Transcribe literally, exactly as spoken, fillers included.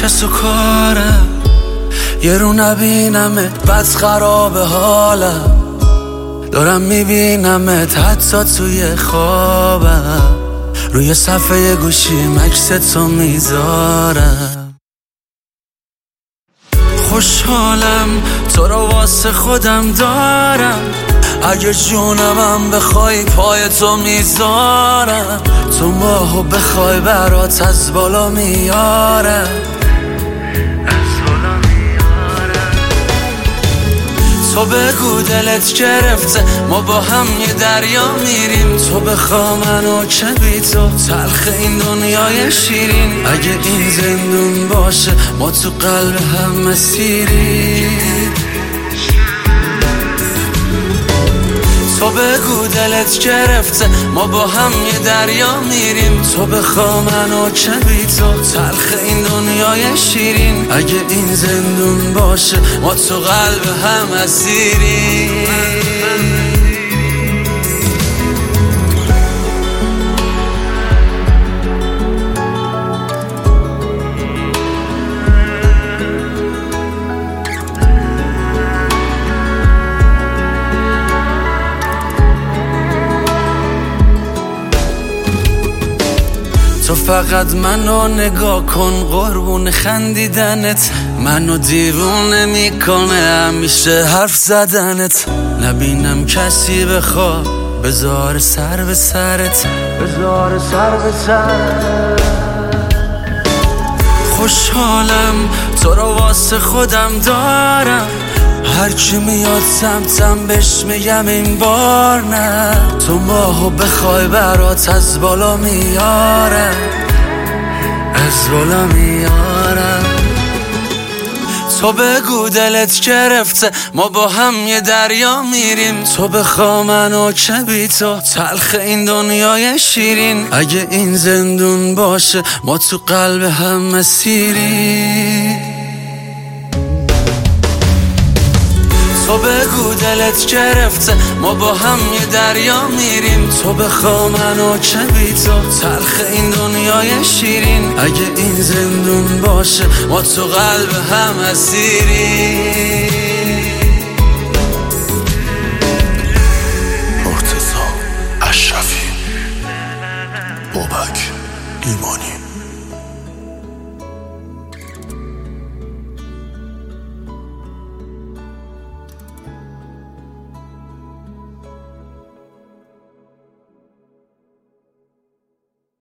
کس و کارم، یه رو نبینمت بد خراب حالم، دارم میبینمت حتی توی خوابم، روی صفحه گوشیم عکس تو میذارم. خوشحالم تو رو واسه خودم دارم، اگه جونمم بخوای پای تو میذارم، تو ماهو بخوای برات از بالا میارم. تو بگو دلت گرفته ما با هم یه دریا میریم، تو بخوا منو که بی تو تلخ این دنیای شیرین، اگه این زندون باشه ما تو قلب هم مسیریم. تو بگو دلت گرفته ما با هم یه دریا میریم، تو بخوا منو که بی تو تلخ این دنیای شیرین، اگه این زندون باشه ما تو قلب هم اسیریم. تو فقط منو نگاه کن قربون خندیدنت، منو دیوونه میکنه همیشه حرف زدنت، نبینم کسی بخواد بذار سر به سرت، بذار سر به سرت. خوشحالم تو رو واسه خودم دارم، هرچی میاد سمتم بهش میگم این بار نه، تو ماهو بخوای برات از بالا میارم، از بالا میارم. تو بگو دلت گرفته ما با هم یه دریا میریم، تو بخوا منو که بی تو تلخ این دنیای شیرین، اگه این زندون باشه ما تو قلب هم مسیریم. تو بگو دلت گرفته ما با هم یه دریا میریم، تو بخوا منو که بی تو تلخ این دنیای شیرین، اگه این زندون باشه ما تو قلب هم اسیریم. مرتضی اشرفی، بابک ایمانی.